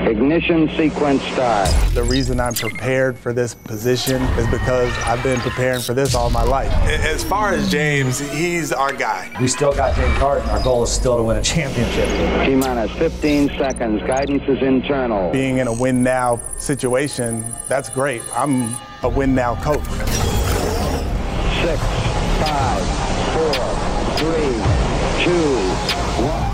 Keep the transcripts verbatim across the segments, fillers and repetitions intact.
Ignition sequence start. The reason I'm prepared for this position is because I've been preparing for this all my life. As far as James, he's our guy. We still got James Harden. Our goal is still to win a championship. T-minus fifteen seconds. Guidance is internal. Being in a win-now situation, that's great. I'm a win-now coach. Six, five, four, three, two, one.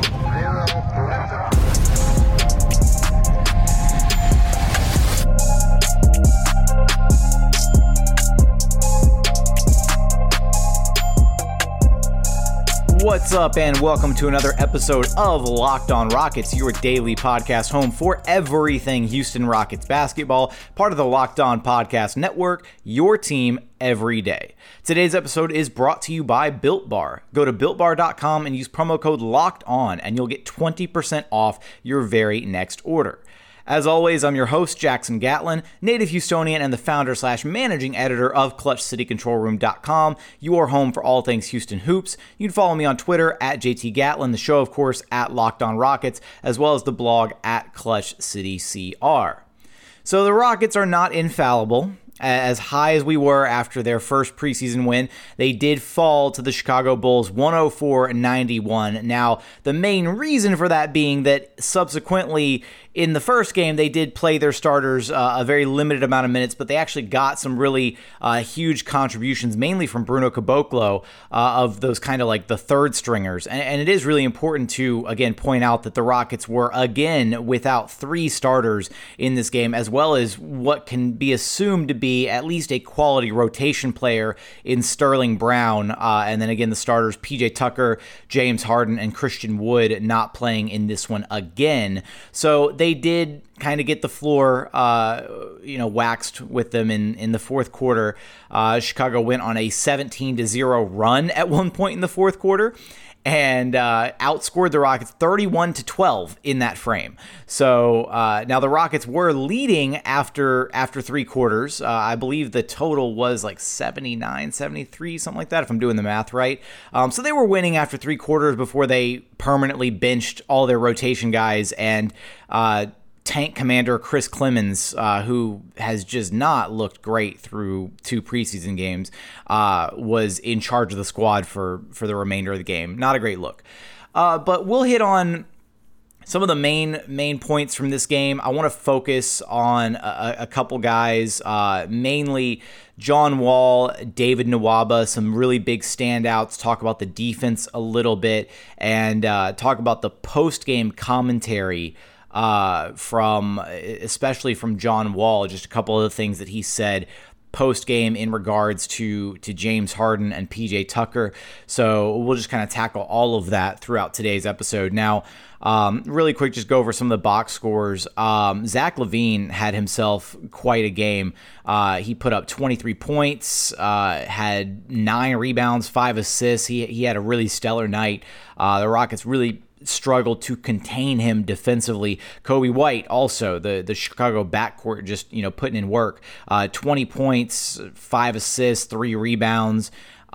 What's up, and welcome to another episode of Locked On Rockets, your daily podcast home for everything Houston Rockets basketball, part of the Locked On Podcast Network, your team every day. Today's episode is brought to you by Built Bar. Go to built bar dot com and use promo code LOCKEDON, and you'll get twenty percent off your very next order. As always, I'm your host, Jackson Gatlin, native Houstonian and the founder slash managing editor of Clutch City Control Room dot com, your home for all things Houston hoops. You can follow me on Twitter at J T Gatlin, the show, of course, at Locked On Rockets, as well as the blog at Clutch City C R. So the Rockets are not infallible. As high as we were after their first preseason win, they did fall to the Chicago Bulls one oh four ninety-one. Now, the main reason for that being that subsequently in the first game, they did play their starters uh, a very limited amount of minutes, but they actually got some really uh, huge contributions, mainly from Bruno Caboclo, uh, of those kind of like the third stringers. And, and it is really important to, again, point out that the Rockets were, again, without three starters in this game, as well as what can be assumed to be at least a quality rotation player in Sterling Brown. Uh, and then again, the starters, P J Tucker, James Harden, and Christian Wood not playing in this one again. So they did kind of get the floor, uh, you know, waxed with them in, in the fourth quarter. Uh, Chicago went on a seventeen to zero run at one point in the fourth quarter, and uh, outscored the Rockets thirty-one to twelve in that frame. So uh, now the Rockets were leading after after three quarters. Uh, I believe the total was like seventy-nine, seventy-three, something like that, if I'm doing the math right. Um, so they were winning after three quarters before they permanently benched all their rotation guys, and uh, tank commander Chris Clemens, uh, who has just not looked great through two preseason games, uh, was in charge of the squad for, for the remainder of the game. Not a great look. Uh, but we'll hit on some of the main main points from this game. I want to focus on a, a couple guys, uh, mainly John Wall, David Nwaba, some really big standouts, talk about the defense a little bit, and uh, talk about the post-game commentary Uh, from especially from John Wall, just a couple of the things that he said post-game in regards to to James Harden and P J Tucker. So we'll just kind of tackle all of that throughout today's episode. Now, um, really quick, just go over some of the box scores. Um, Zach LaVine had himself quite a game. Uh, he put up twenty-three points, uh, had nine rebounds, five assists. He he had a really stellar night. Uh, the Rockets really struggled to contain him defensively. Coby White also, the, the Chicago backcourt, just, you know, putting in work. Uh, twenty points, five assists, three rebounds,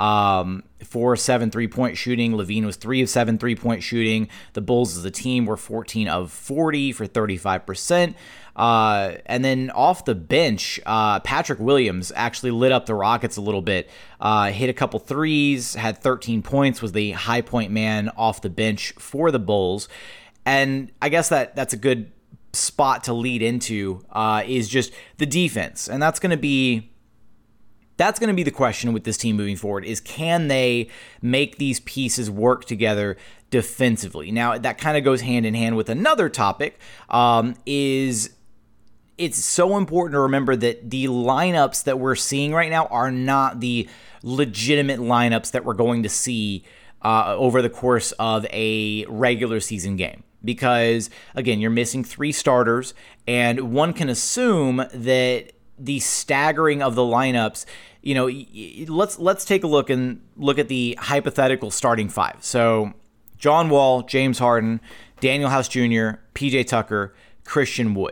um, four of seven three-point shooting. LaVine was three of seven three-point shooting. The Bulls as a team were fourteen of forty for thirty-five percent. Uh, and then off the bench, uh, Patrick Williams actually lit up the Rockets a little bit. Uh, hit a couple threes, had thirteen points, was the high point man off the bench for the Bulls. And I guess that that's a good spot to lead into, uh, is just the defense. And that's going to be That's going to be the question with this team moving forward, is can they make these pieces work together defensively? Now, that kind of goes hand in hand with another topic, um, is it's so important to remember that the lineups that we're seeing right now are not the legitimate lineups that we're going to see uh, over the course of a regular season game. Because, again, you're missing three starters, and one can assume that the staggering of the lineups, you know, let's let's take a look and look at the hypothetical starting five. So John Wall, James Harden, Daniel House Junior, P J Tucker, Christian Wood.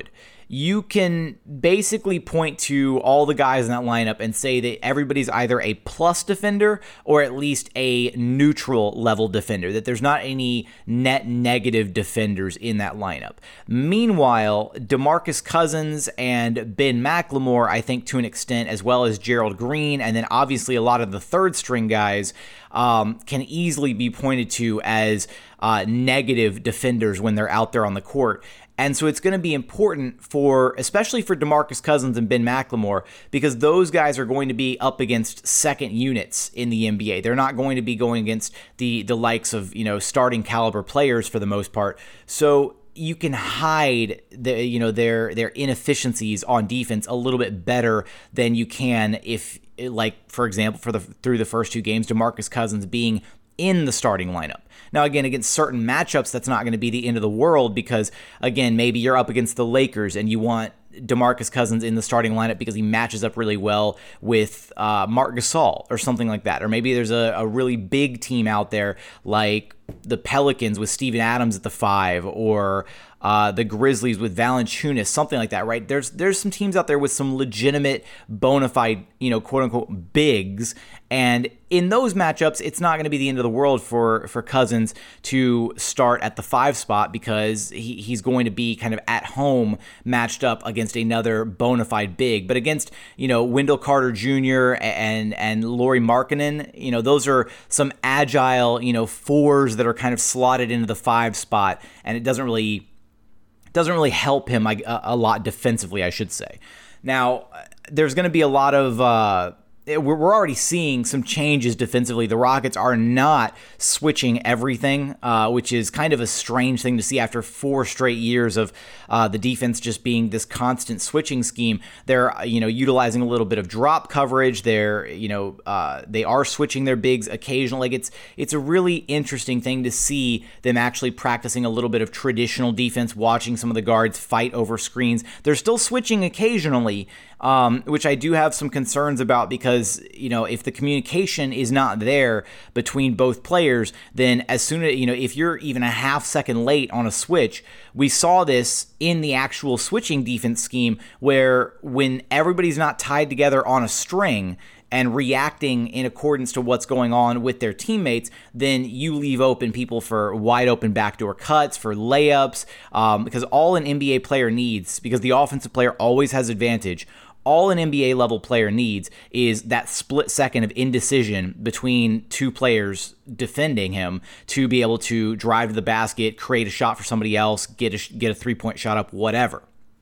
you can basically point to all the guys in that lineup and say that everybody's either a plus defender or at least a neutral level defender, that there's not any net negative defenders in that lineup. Meanwhile, DeMarcus Cousins and Ben McLemore, I think to an extent, as well as Gerald Green, and then obviously a lot of the third string guys, um, can easily be pointed to as uh, negative defenders when they're out there on the court. And so it's going to be important for, especially for DeMarcus Cousins and Ben McLemore, because those guys are going to be up against second units in the N B A. They're not going to be going against the the likes of, you know, starting caliber players for the most part. So you can hide the, you know, their their inefficiencies on defense a little bit better than you can if, like, for example, for the through the first two games, DeMarcus Cousins being in the starting lineup. Now, again, against certain matchups, that's not going to be the end of the world because, again, maybe you're up against the Lakers and you want DeMarcus Cousins in the starting lineup because he matches up really well with uh, Marc Gasol or something like that. Or maybe there's a, a really big team out there like the Pelicans with Steven Adams at the five, or uh, the Grizzlies with Valanciunas, something like that, right? There's there's some teams out there with some legitimate, bona fide, you know, quote unquote bigs, and in those matchups, it's not going to be the end of the world for for Cousins to start at the five spot because he, he's going to be kind of at home matched up against another bona fide big. But against, you know, Wendell Carter Junior and and Lauri Markkanen, you know, those are some agile, you know, fours that are kind of slotted into the five spot, and it doesn't really doesn't really help him a, a lot defensively, I should say. Now, there's going to be a lot of uh, we're already seeing some changes defensively. The Rockets are not switching everything, uh, which is kind of a strange thing to see after four straight years of uh, the defense just being this constant switching scheme. They're, you know, utilizing a little bit of drop coverage. They're, you know, uh, they are switching their bigs occasionally. Like it's it's a really interesting thing to see them actually practicing a little bit of traditional defense, watching some of the guards fight over screens. They're still switching occasionally, um, which I do have some concerns about because, you know, if the communication is not there between both players, then as soon as, you know, if you're even a half second late on a switch, we saw this in the actual switching defense scheme where when everybody's not tied together on a string and reacting in accordance to what's going on with their teammates, then you leave open people for wide open backdoor cuts, for layups, um, because all an N B A player needs, because the offensive player always has advantage, all an N B A level player needs is that split second of indecision between two players defending him to be able to drive to the basket, create a shot for somebody else, get a, get a three-point shot up, whatever.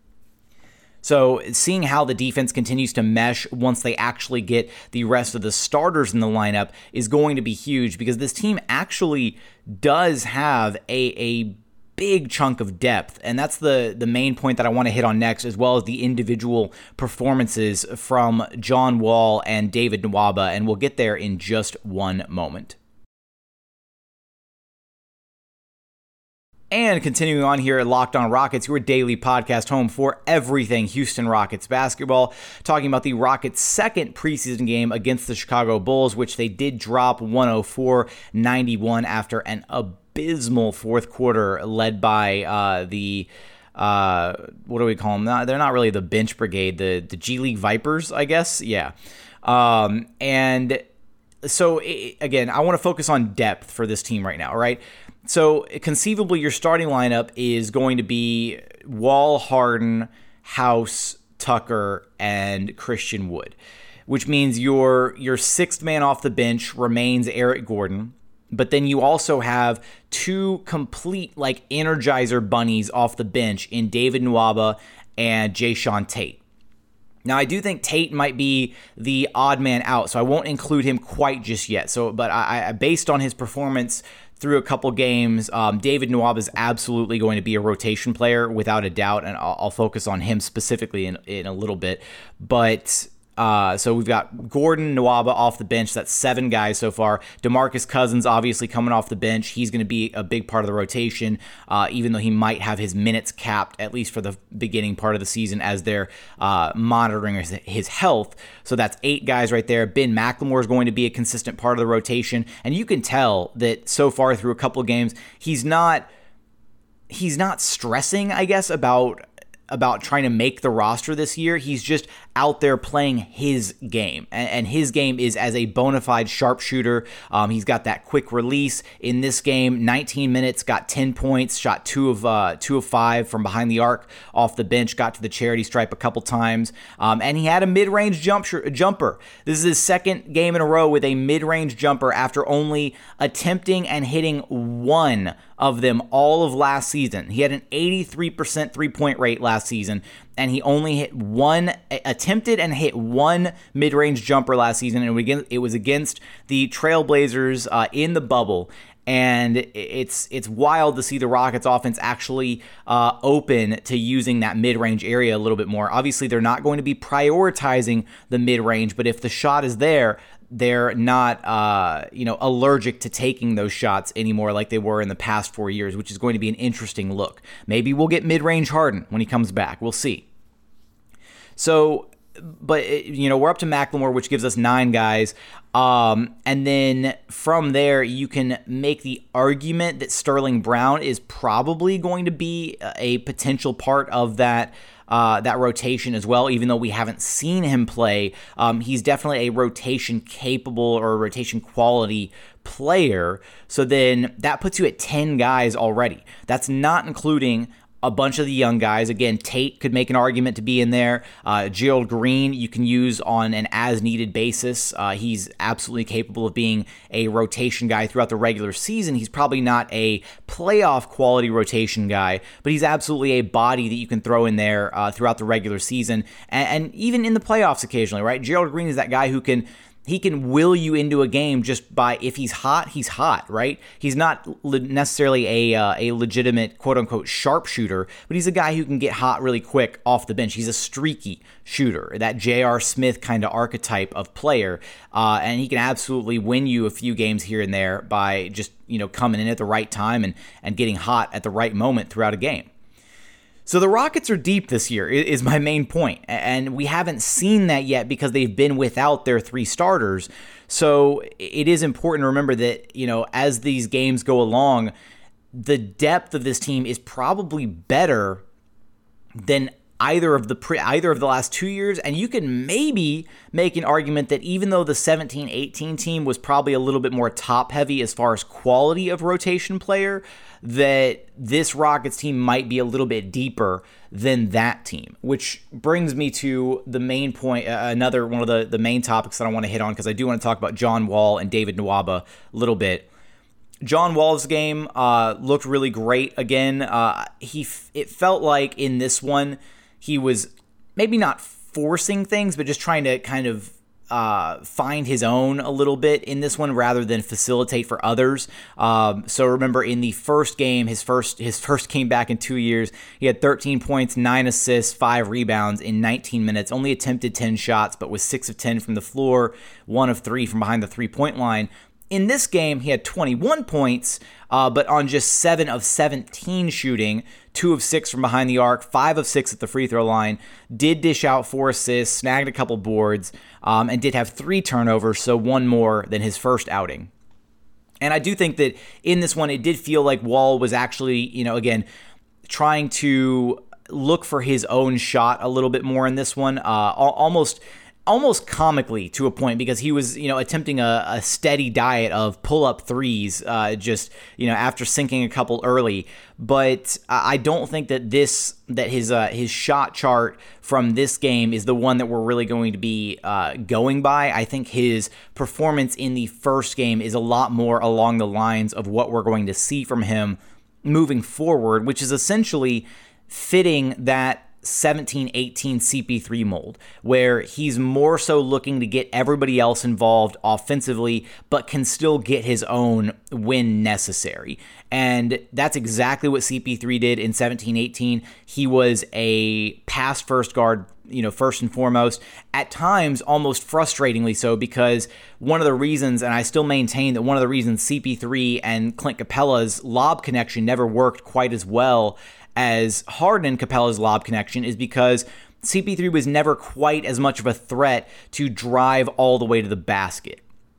So seeing how the defense continues to mesh once they actually get the rest of the starters in the lineup is going to be huge because this team actually does have a, a big chunk of depth, and that's the the main point that I want to hit on next, as well as the individual performances from John Wall and David Nwaba, and we'll get there in just one moment. And continuing on here at Locked On Rockets, your daily podcast home for everything Houston Rockets basketball, talking about the Rockets' second preseason game against the Chicago Bulls, which they did drop one oh four ninety-one after an abysmal fourth quarter led by uh, the, uh, what do we call them? Not, they're not really the bench brigade, the, the G League Vipers, I guess. Yeah. Um, and so, it, again, I want to focus on depth for this team right now, right? So conceivably, your starting lineup is going to be Wall, Harden, House, Tucker, and Christian Wood, which means your your sixth man off the bench remains Eric Gordon, but then you also have two complete like Energizer bunnies off the bench in David Nwaba and Jae'Sean Tate. Now, I do think Tate might be the odd man out, so I won't include him quite just yet. So, but I, I based on his performance through a couple games, um, David Nwaba is absolutely going to be a rotation player without a doubt, and I'll, I'll focus on him specifically in, in a little bit. But uh, so we've got Gordon, Nwaba off the bench. That's seven guys so far. DeMarcus Cousins obviously coming off the bench. He's going to be a big part of the rotation, uh, even though he might have his minutes capped, at least for the beginning part of the season, as they're uh, monitoring his, his health. So that's eight guys right there. Ben McLemore is going to be a consistent part of the rotation, and you can tell that so far through a couple of games, he's not he's not stressing, I guess, about about trying to make the roster this year. He's just out there playing his game, and, and his game is as a bona fide sharpshooter. Um, he's got that quick release in this game. nineteen minutes, got ten points, shot two of uh, two of five from behind the arc off the bench, got to the charity stripe a couple times, um, and he had a mid-range jump sh- jumper. This is his second game in a row with a mid-range jumper after only attempting and hitting one of them all of last season. He had an eighty-three percent three-point rate last season, and he only hit one, attempted and hit one mid-range jumper last season, and it was against the Trailblazers uh, in the bubble. And it's it's wild to see the Rockets offense actually uh, open to using that mid-range area a little bit more. Obviously, they're not going to be prioritizing the mid-range, but if the shot is there, they're not uh, you know, allergic to taking those shots anymore like they were in the past four years, which is going to be an interesting look. Maybe we'll get mid-range Harden when he comes back. We'll see. So, but, you know, we're up to McLemore, which gives us nine guys. Um, and then from there, you can make the argument that Sterling Brown is probably going to be a potential part of that Uh, that rotation as well, even though we haven't seen him play. Um, he's definitely a rotation capable or a rotation quality player. So then that puts you at ten guys already. That's not including a bunch of the young guys. Again, Tate could make an argument to be in there. Uh, Gerald Green you can use on an as-needed basis. Uh, he's absolutely capable of being a rotation guy throughout the regular season. He's probably not a playoff quality rotation guy, but he's absolutely a body that you can throw in there uh, throughout the regular season and, and even in the playoffs occasionally, right? Gerald Green is that guy who can He can will you into a game just by, if he's hot, he's hot, right? He's not le- necessarily a uh, a legitimate quote-unquote sharpshooter, but he's a guy who can get hot really quick off the bench. He's a streaky shooter, that J R. Smith kind of archetype of player, uh, and he can absolutely win you a few games here and there by just, you know, coming in at the right time and, and getting hot at the right moment throughout a game. So the Rockets are deep this year is my main point, and we haven't seen that yet because they've been without their three starters. So it is important to remember that, you know, as these games go along, the depth of this team is probably better than either of the pre, either of the last two years, and you can maybe make an argument that even though the seventeen eighteen team was probably a little bit more top heavy as far as quality of rotation player, that this Rockets team might be a little bit deeper than that team, which brings me to the main point, uh, another one of the, the main topics that I want to hit on, because I do want to talk about John Wall and David Nwaba a little bit. John Wall's game uh, looked really great again. Uh, he f- it felt like in this one, he was maybe not forcing things, but just trying to kind of uh, find his own a little bit in this one rather than facilitate for others. Um, so remember in the first game, his first his first came back in two years, he had thirteen points, nine assists, five rebounds in nineteen minutes, only attempted ten shots, but was six of ten from the floor, one of three from behind the three-point line. In this game, he had twenty-one points, uh, but on just seven of seventeen shooting, two of six from behind the arc, five of six at the free throw line, did dish out four assists, snagged a couple boards, um, and did have three turnovers, so one more than his first outing. And I do think that in this one, it did feel like Wall was actually, you know, again, trying to look for his own shot a little bit more in this one, uh, almost... almost comically to a point, because he was, you know, attempting a, a steady diet of pull-up threes, uh, just, you know, after sinking a couple early. But I don't think that this, that his uh, his shot chart from this game is the one that we're really going to be uh, going by. I think his performance in the first game is a lot more along the lines of what we're going to see from him moving forward, which is essentially fitting that seventeen eighteen C P three mold, where he's more so looking to get everybody else involved offensively, but can still get his own when necessary. And that's exactly what C P three did in seventeen eighteen. He was a pass first guard, you know, first and foremost, at times almost frustratingly so, because one of the reasons, and I still maintain that one of the reasons C P three and Clint Capella's lob connection never worked quite as well as Harden and Capella's lob connection is because C P three was never quite as much of a threat to drive all the way to the basket.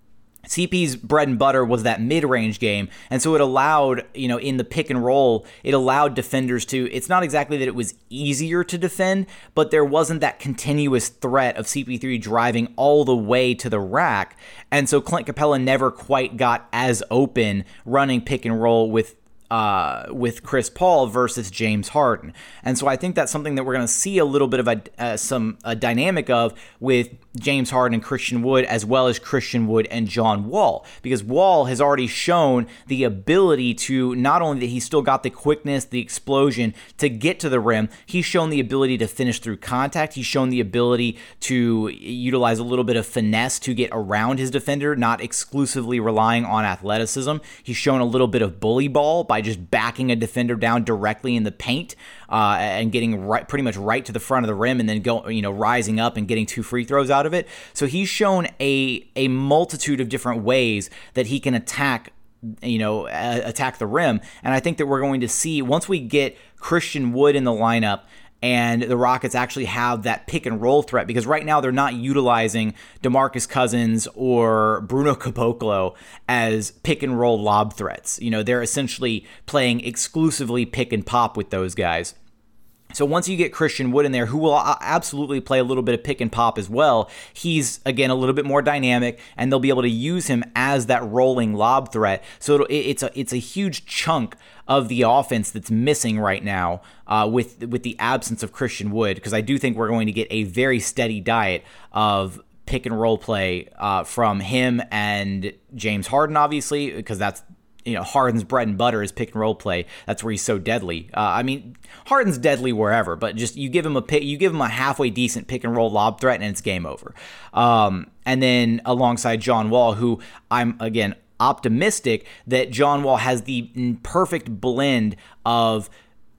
C P's bread and butter was that mid-range game, and so it allowed, you know, in the pick and roll, it allowed defenders to, it's not exactly that it was easier to defend, but there wasn't that continuous threat of C P three driving all the way to the rack, and so Clint Capella never quite got as open running pick and roll with Uh, with Chris Paul versus James Harden. And so I think that's something that we're going to see a little bit of a uh, some a dynamic of with James Harden and Christian Wood, as well as Christian Wood and John Wall, because Wall has already shown the ability to, not only that he's still got the quickness, the explosion to get to the rim, he's shown the ability to finish through contact. He's shown the ability to utilize a little bit of finesse to get around his defender, not exclusively relying on athleticism. He's shown a little bit of bully ball by just backing a defender down directly in the paint uh, and getting right, pretty much right to the front of the rim, and then go, you know, rising up and getting two free throws out of it. So he's shown a a multitude of different ways that he can attack, you know, uh, attack the rim. And I think that we're going to see, once we get Christian Wood in the lineup and the Rockets actually have that pick and roll threat, because right now they're not utilizing DeMarcus Cousins or Bruno Caboclo as pick and roll lob threats. You know, they're essentially playing exclusively pick and pop with those guys. So once you get Christian Wood in there, who will absolutely play a little bit of pick and pop as well, he's, again, a little bit more dynamic, and they'll be able to use him as that rolling lob threat. So it'll, it's a it's a huge chunk of the offense that's missing right now uh, with, with the absence of Christian Wood, because I do think we're going to get a very steady diet of pick and roll play uh, from him and James Harden, obviously, because that's, you know, Harden's bread and butter is pick and roll play. That's where he's so deadly. Uh, I mean, Harden's deadly wherever, but just you give him a pick, you give him a halfway decent pick and roll lob threat, and it's game over. Um, and then alongside John Wall, who I'm again optimistic that John Wall has the perfect blend of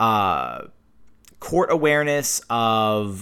uh, court awareness, of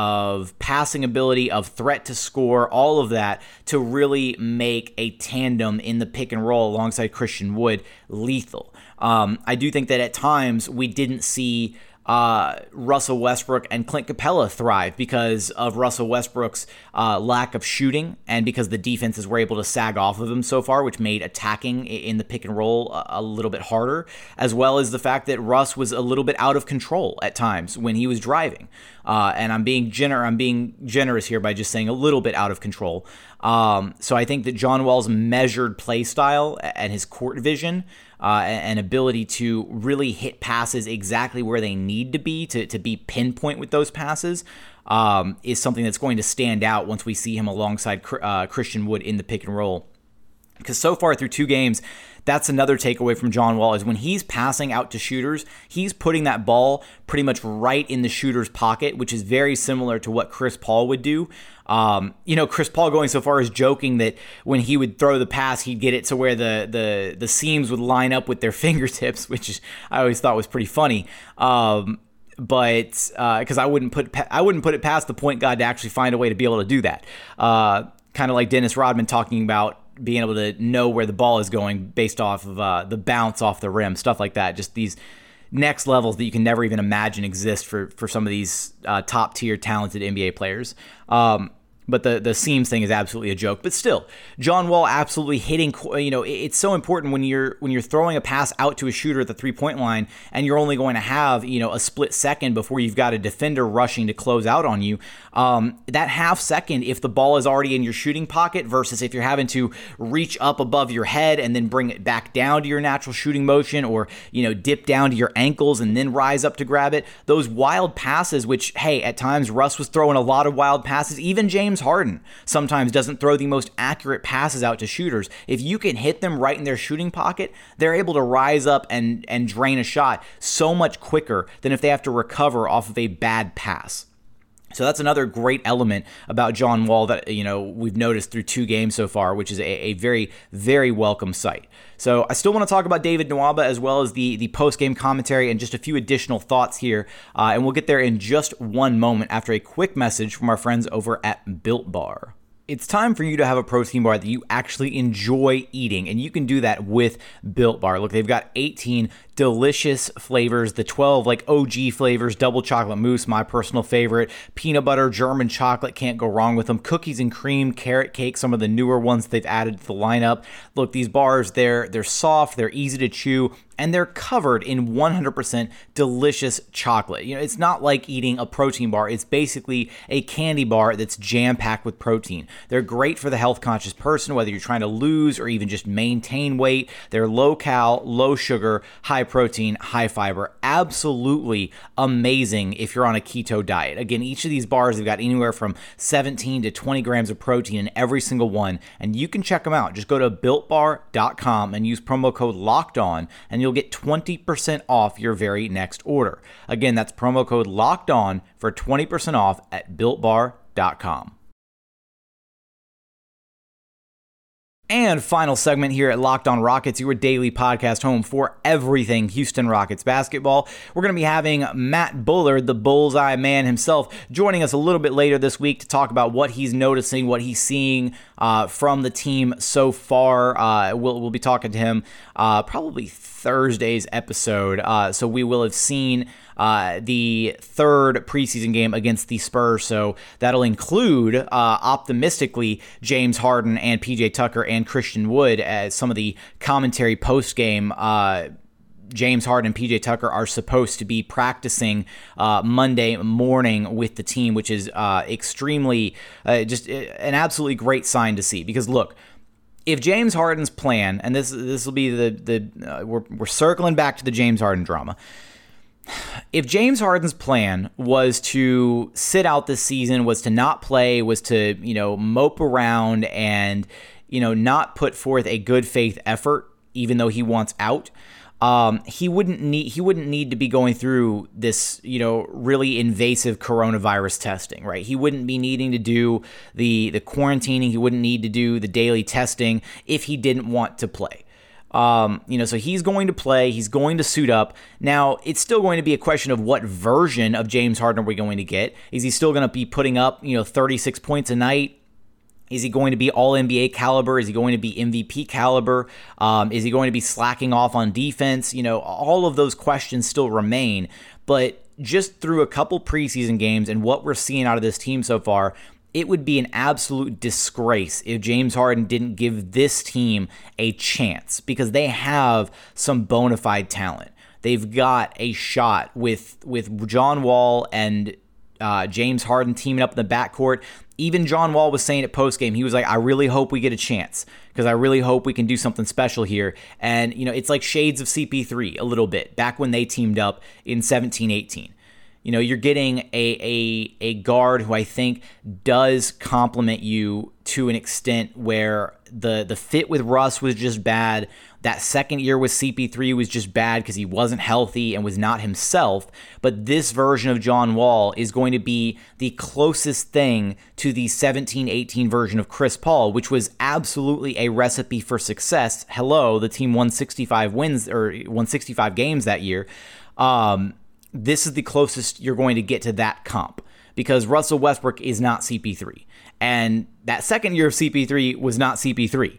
of passing ability, of threat to score, all of that to really make a tandem in the pick and roll alongside Christian Wood lethal. Um, I do think that at times we didn't see uh, Russell Westbrook and Clint Capella thrive because of Russell Westbrook's uh, lack of shooting, and because the defenses were able to sag off of him so far, which made attacking in the pick and roll a, a little bit harder, as well as the fact that Russ was a little bit out of control at times when he was driving. Uh, and I'm being gener- I'm being generous here by just saying a little bit out of control. Um, so I think that John Wall's measured play style and his court vision uh, and ability to really hit passes exactly where they need to be to, to be pinpoint with those passes um, is something that's going to stand out once we see him alongside uh, Christian Wood in the pick and roll. Because so far through two games, that's another takeaway from John Wall, is when he's passing out to shooters, he's putting that ball pretty much right in the shooter's pocket, which is very similar to what Chris Paul would do. Um, you know, Chris Paul going so far as joking that when he would throw the pass, he'd get it to where the the the seams would line up with their fingertips, which is, I always thought was pretty funny. Um, but because uh, I wouldn't put I wouldn't put it past the point guard to actually find a way to be able to do that. Uh, kind of like Dennis Rodman talking about being able to know where the ball is going based off of uh, the bounce off the rim, stuff like that. Just these next levels that you can never even imagine exist for, for some of these uh, top tier talented N B A players. Um, But the, the seams thing is absolutely a joke. But still, John Wall absolutely hitting, you know, it's so important when you're when you're throwing a pass out to a shooter at the three-point line and you're only going to have, you know, a split second before you've got a defender rushing to close out on you. Um, that half second, if the ball is already in your shooting pocket versus if you're having to reach up above your head and then bring it back down to your natural shooting motion, or, you know, dip down to your ankles and then rise up to grab it, those wild passes, which, hey, at times Russ was throwing a lot of wild passes. Even James Harden sometimes doesn't throw the most accurate passes out to shooters. If you can hit them right in their shooting pocket, they're able to rise up and, and drain a shot so much quicker than if they have to recover off of a bad pass. So that's another great element about John Wall that, you know, we've noticed through two games so far, which is a, a very, very welcome sight. So I still want to talk about David Nwaba as well as the, the post-game commentary and just a few additional thoughts here. Uh, and we'll get there in just one moment after a quick message from our friends over at Built Bar. It's time for you to have a protein bar that you actually enjoy eating, and you can do that with Built Bar. Look, they've got eighteen delicious flavors, the twelve like O G flavors, double chocolate mousse, my personal favorite, peanut butter, German chocolate, can't go wrong with them, cookies and cream, carrot cake, some of the newer ones they've added to the lineup. Look, these bars, they're they're soft, they're easy to chew, and they're covered in one hundred percent delicious chocolate. You know, it's not like eating a protein bar. It's basically a candy bar that's jam-packed with protein. They're great for the health-conscious person, whether you're trying to lose or even just maintain weight. They're low-cal, low-sugar, high-protein, high-fiber. Absolutely amazing if you're on a keto diet. Again, each of these bars have got anywhere from seventeen to twenty grams of protein in every single one, and you can check them out. Just go to built bar dot com and use promo code LOCKEDON, and you'll get twenty percent off your very next order. Again, that's promo code LOCKEDON for twenty percent off at built bar dot com. And final segment here at Locked On Rockets, your daily podcast home for everything Houston Rockets basketball. We're going to be having Matt Bullard, the Bullseye Man himself, joining us a little bit later this week to talk about what he's noticing, what he's seeing uh, from the team so far. Uh, we'll, we'll be talking to him uh, probably Thursday's episode. Uh, so we will have seen uh, the third preseason game against the Spurs. So that'll include, uh, optimistically, James Harden and P J Tucker and Christian Wood as some of the commentary post-game. Uh, James Harden and P J Tucker are supposed to be practicing uh, Monday morning with the team, which is uh, extremely, uh, just an absolutely great sign to see. Because look, if James Harden's plan, and this this will be the the uh, we're we're circling back to the James Harden drama. If James Harden's plan was to sit out this season, was to not play, was to, you know, mope around and, you know, not put forth a good faith effort, even though he wants out, um, he wouldn't need he wouldn't need to be going through this, you know, really invasive coronavirus testing, right? He wouldn't be needing to do the the quarantining. He wouldn't need to do the daily testing if he didn't want to play. Um, you know, so he's going to play, he's going to suit up. Now, it's still going to be a question of what version of James Harden are we going to get? Is he still going to be putting up, you know, thirty-six points a night? Is he going to be all N B A caliber? Is he going to be M V P caliber? Um, is he going to be slacking off on defense? You know, all of those questions still remain. But just through a couple preseason games and what we're seeing out of this team so far, it would be an absolute disgrace if James Harden didn't give this team a chance, because they have some bona fide talent. They've got a shot with with John Wall and uh, James Harden teaming up in the backcourt. Even John Wall was saying at postgame, he was like, I really hope we get a chance, because I really hope we can do something special here. And, you know, it's like shades of C P three a little bit, back when they teamed up in seventeen eighteen. You know, you're getting a, a a guard who I think does complement you to an extent where the the fit with Russ was just bad. That second year with C P three was just bad because he wasn't healthy and was not himself. But this version of John Wall is going to be the closest thing to the seventeen eighteen version of Chris Paul, which was absolutely a recipe for success. Hello, the team won sixty-five wins or won sixty-five games that year. Um, This is the closest you're going to get to that comp, because Russell Westbrook is not C P three. And that second year of C P three was not C P three.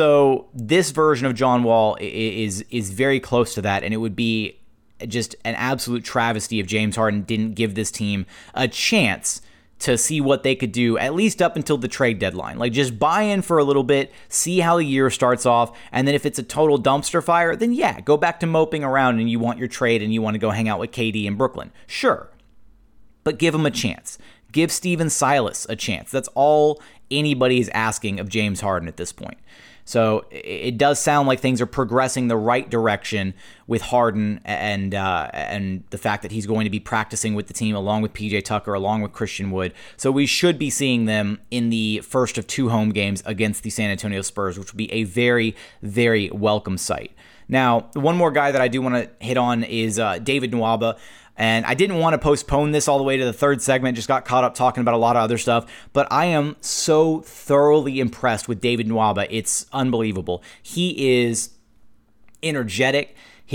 So this version of John Wall is is very close to that, and it would be just an absolute travesty if James Harden didn't give this team a chance to see what they could do, at least up until the trade deadline. Like, just buy in for a little bit, see how the year starts off, and then if it's a total dumpster fire, then yeah, go back to moping around and you want your trade and you want to go hang out with K D in Brooklyn. Sure. But give him a chance. Give Steven Silas a chance. That's all anybody is asking of James Harden at this point. So it does sound like things are progressing the right direction with Harden and uh, and the fact that he's going to be practicing with the team along with P J Tucker, along with Christian Wood. So we should be seeing them in the first of two home games against the San Antonio Spurs, which will be a very, very welcome sight. Now, one more guy that I do want to hit on is uh, David Nwaba. And I didn't want to postpone this all the way to the third segment, just got caught up talking about a lot of other stuff. But I am so thoroughly impressed with David Nwaba. It's unbelievable. He is energetic.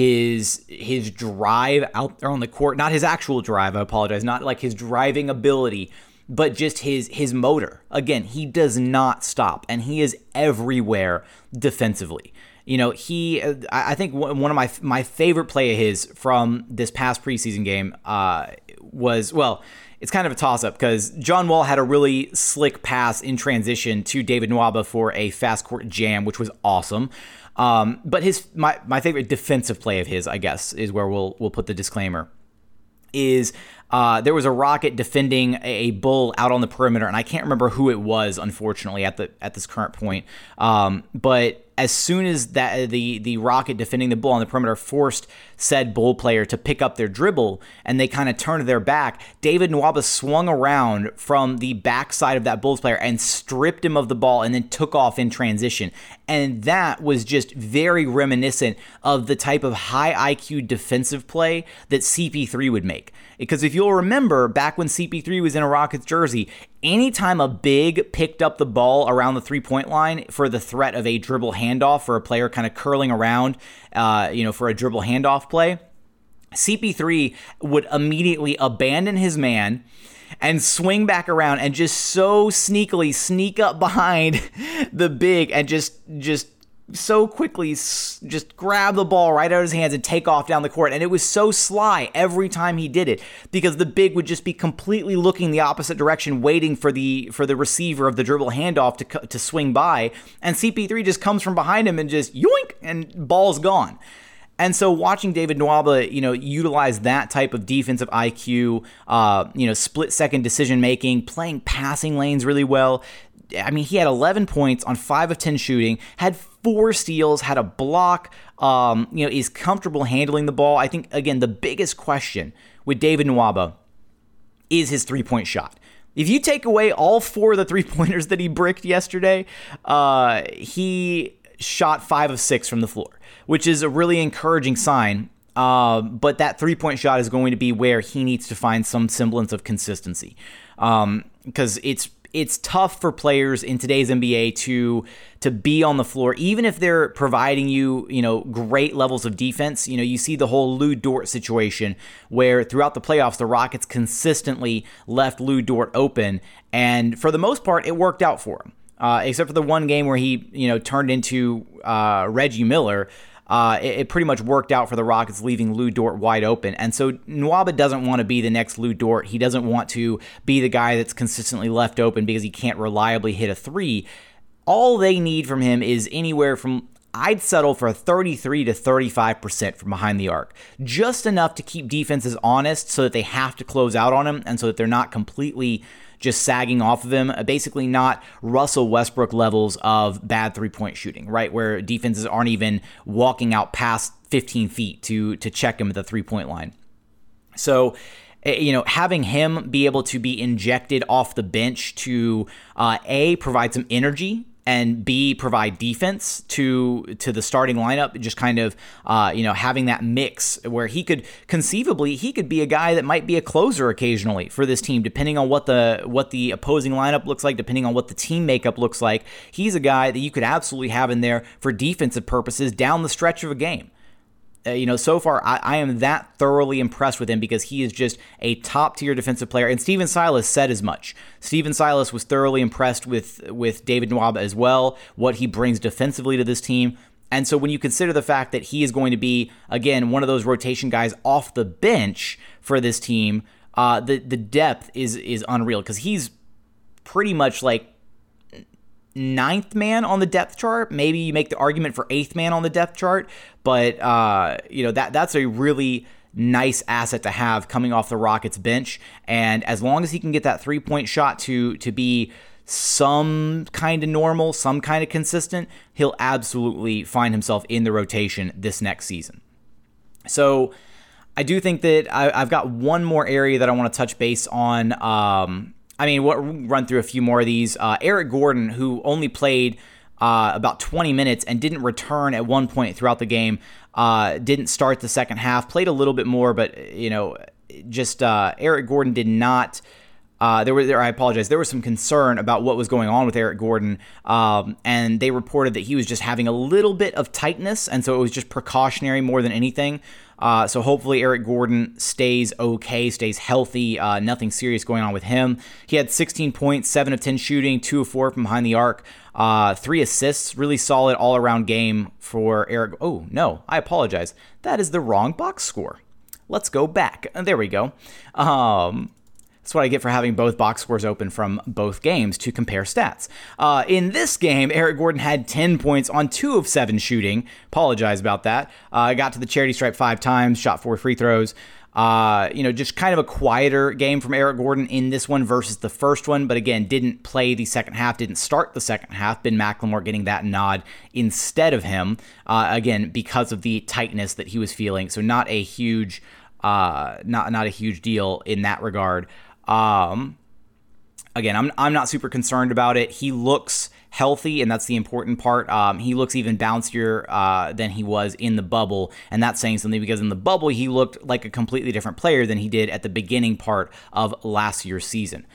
His his drive out there on the court, not his actual drive, I apologize, not like his driving ability, but just his his motor. Again, he does not stop, and he is everywhere defensively. You know, he, I think one of my my favorite play of his from this past preseason game uh, was, well, it's kind of a toss-up because John Wall had a really slick pass in transition to David Nwaba for a fast court jam, which was awesome. Um, but his my my favorite defensive play of his, I guess, is where we'll we'll put the disclaimer, is uh, there was a Rocket defending a, a Bull out on the perimeter, and I can't remember who it was, unfortunately, at the at this current point. Um, but as soon as that the the Rocket defending the Bull on the perimeter forced said Bull player to pick up their dribble, and they kind of turned their back, David Nwaba swung around from the backside of that Bulls player and stripped him of the ball and then took off in transition. And that was just very reminiscent of the type of high I Q defensive play that C P three would make. Because if you'll remember, back when C P three was in a Rockets jersey, anytime a big picked up the ball around the three-point line for the threat of a dribble handoff for a player kind of curling around, uh, you know, for a dribble handoff play, C P three would immediately abandon his man and swing back around and just so sneakily sneak up behind the big and just just so quickly just grab the ball right out of his hands and take off down the court. And it was so sly every time he did it because the big would just be completely looking the opposite direction, waiting for the for the receiver of the dribble handoff to to swing by. And C P three just comes from behind him and just yoink, and ball's gone. And so watching David Nwaba, you know, utilize that type of defensive I Q, uh, you know, split-second decision-making, playing passing lanes really well. I mean, he had eleven points on five of ten shooting, had four steals, had a block, um, you know, is comfortable handling the ball. I think, again, the biggest question with David Nwaba is his three-point shot. If you take away all four of the three-pointers that he bricked yesterday, uh, he shot five of six from the floor, which is a really encouraging sign. Uh, but that three-point shot is going to be where he needs to find some semblance of consistency, um, because it's it's tough for players in today's N B A to to be on the floor, even if they're providing you, you know, great levels of defense. You know, you see the whole Lou Dort situation where throughout the playoffs, the Rockets consistently left Lou Dort open, and for the most part, it worked out for him. Uh, except for the one game where he, you know, turned into uh, Reggie Miller. Uh, it, it pretty much worked out for the Rockets, leaving Lou Dort wide open. And so Nwaba doesn't want to be the next Lou Dort. He doesn't want to be the guy that's consistently left open because he can't reliably hit a three. All they need from him is anywhere from, I'd settle for thirty-three to thirty-five percent from behind the arc. Just enough to keep defenses honest so that they have to close out on him and so that they're not completely just sagging off of him, basically not Russell Westbrook levels of bad three-point shooting, right? Where defenses aren't even walking out past fifteen feet to to check him at the three-point line. So, you know, having him be able to be injected off the bench to, uh, A, provide some energy, and B, provide defense to to the starting lineup, just kind of, uh, you know, having that mix where he could conceivably, he could be a guy that might be a closer occasionally for this team, depending on what the what the opposing lineup looks like, depending on what the team makeup looks like. He's a guy that you could absolutely have in there for defensive purposes down the stretch of a game. Uh, you know, so far, I, I am that thoroughly impressed with him because he is just a top-tier defensive player. And Stephen Silas said as much. Stephen Silas was thoroughly impressed with, with David Nwaba as well, what he brings defensively to this team. And so when you consider the fact that he is going to be, again, one of those rotation guys off the bench for this team, uh, the, the depth is, is unreal because he's pretty much like ninth man on the depth chart. Maybe you make the argument for eighth man on the depth chart, but uh, you know that that's a really nice asset to have coming off the Rockets bench. And as long as he can get that three-point shot to to be some kind of normal, some kind of consistent, he'll absolutely find himself in the rotation this next season. So I do think that I, I've got one more area that I want to touch base on. Um, I mean, we'll run through a few more of these. Uh, Eric Gordon, who only played uh, about twenty minutes and didn't return at one point throughout the game, uh, didn't start the second half, played a little bit more, but, you know, just uh, Eric Gordon did not Uh, there were there. I apologize. There was some concern about what was going on with Eric Gordon, um, and they reported that he was just having a little bit of tightness, and so it was just precautionary more than anything. Uh, so hopefully Eric Gordon stays okay, stays healthy, uh, nothing serious going on with him. He had sixteen points, seven of ten shooting, two of four from behind the arc, uh, three assists, really solid all-around game for Eric. Oh, no, I apologize. That is the wrong box score. Let's go back. There we go. Um... That's what I get for having both box scores open from both games to compare stats. Uh, in this game, Eric Gordon had ten points on two of seven shooting. Apologize about that. Uh, got to the charity stripe five times, shot four free throws. Uh, you know, just kind of a quieter game from Eric Gordon in this one versus the first one. But again, didn't play the second half, didn't start the second half. Ben McLemore getting that nod instead of him. Uh, again, because of the tightness that he was feeling. So not a huge, uh, not not a huge deal in that regard. Um, again, I'm I'm not super concerned about it. He looks healthy, and that's the important part. Um, he looks even bouncier uh, than he was in the bubble, and that's saying something because in the bubble he looked like a completely different player than he did at the beginning part of last year's season.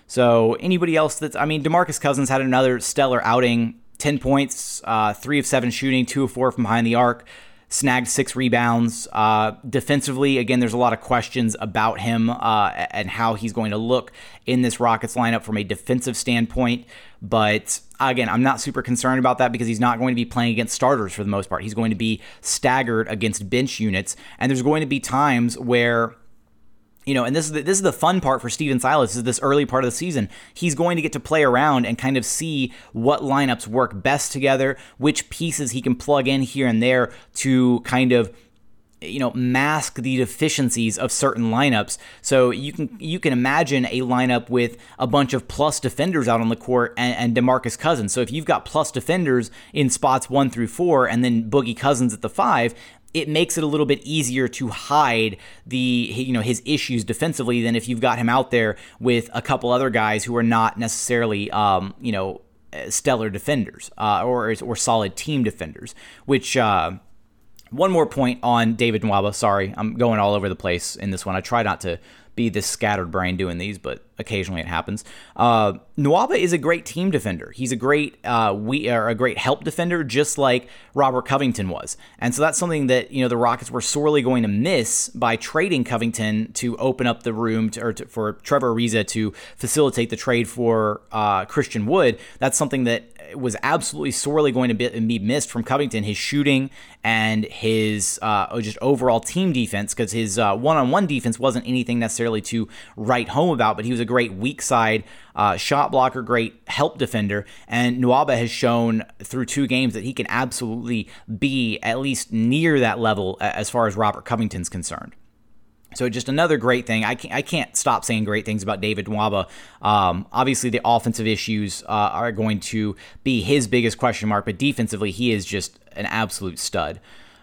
So anybody else that's, I mean, DeMarcus Cousins had another stellar outing, ten points, uh, three of seven shooting, two of four from behind the arc. Snagged six rebounds. Uh, defensively, again, there's a lot of questions about him uh, and how he's going to look in this Rockets lineup from a defensive standpoint. But again, I'm not super concerned about that because he's not going to be playing against starters for the most part. He's going to be staggered against bench units. And there's going to be times where, you know, and this is the, this is the fun part for Stephen Silas, is this early part of the season. He's going to get to play around and kind of see what lineups work best together, which pieces he can plug in here and there to kind of, you know, mask the deficiencies of certain lineups. So you can you can imagine a lineup with a bunch of plus defenders out on the court and, and DeMarcus Cousins. So if you've got plus defenders in spots one through four and then Boogie Cousins at the five, it makes it a little bit easier to hide the, you know, his issues defensively than if you've got him out there with a couple other guys who are not necessarily, um, you know, stellar defenders uh, or or solid team defenders. Which uh, one more point on David Nwaba. Sorry, I'm going all over the place in this one. I try not to be this scattered brain doing these, but occasionally it happens. Uh, Nwaba is a great team defender. He's a great uh, we are a great help defender, just like Robert Covington was. And so that's something that, you know, the Rockets were sorely going to miss by trading Covington to open up the room to, or to, for Trevor Ariza to facilitate the trade for uh, Christian Wood. That's something that was absolutely sorely going to be, be missed from Covington, his shooting and his uh, just overall team defense, because his uh, one-on-one defense wasn't anything necessarily to write home about, but he was a great weak side uh, shot blocker, great help defender, and Nwaba has shown through two games that he can absolutely be at least near that level as far as Robert Covington's concerned. So just another great thing. I can't, I can't stop saying great things about David Nwaba. Um, obviously, the offensive issues uh, are going to be his biggest question mark, but defensively, he is just an absolute stud.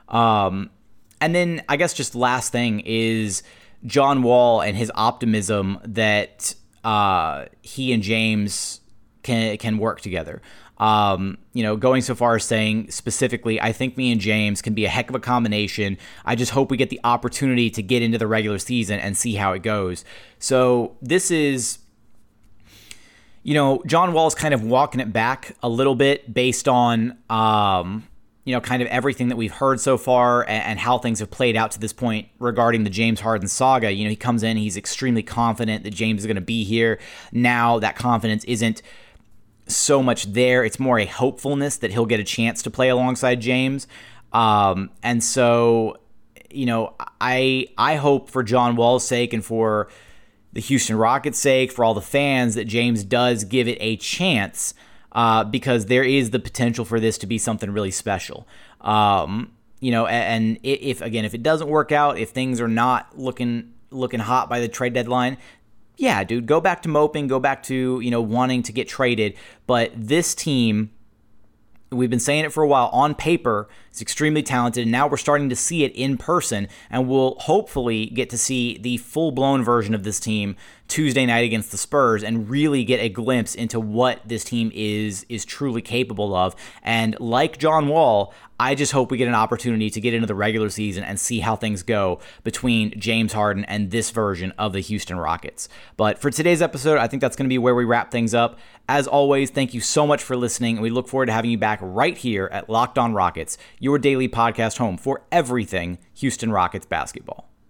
Um, and then I guess just last thing is John Wall and his optimism that uh, he and James can can work together. Um, you know, going so far as saying specifically, I think me and James can be a heck of a combination. I just hope we get the opportunity to get into the regular season and see how it goes. So this is, you know, John Wall's kind of walking it back a little bit based on, um, you know, kind of everything that we've heard so far and, and how things have played out to this point regarding the James Harden saga. You know, he comes in, he's extremely confident that James is going to be here. Now that confidence isn't so much there. It's more a hopefulness that he'll get a chance to play alongside James. Um, and so, you know, I I hope for John Wall's sake and for the Houston Rockets' sake, for all the fans, that James does give it a chance uh, because there is the potential for this to be something really special. Um, you know, and if, again, if it doesn't work out, if things are not looking looking hot by the trade deadline, yeah, dude, go back to moping, go back to, you know, wanting to get traded. But this team, we've been saying it for a while, on paper, it's extremely talented, and now we're starting to see it in person, and we'll hopefully get to see the full-blown version of this team Tuesday night against the Spurs and really get a glimpse into what this team is is truly capable of. And like John Wall, I just hope we get an opportunity to get into the regular season and see how things go between James Harden and this version of the Houston Rockets. But for today's episode, I think that's going to be where we wrap things up. As always, thank you so much for listening, and we look forward to having you back right here at Locked On Rockets, your daily podcast home for everything Houston Rockets basketball.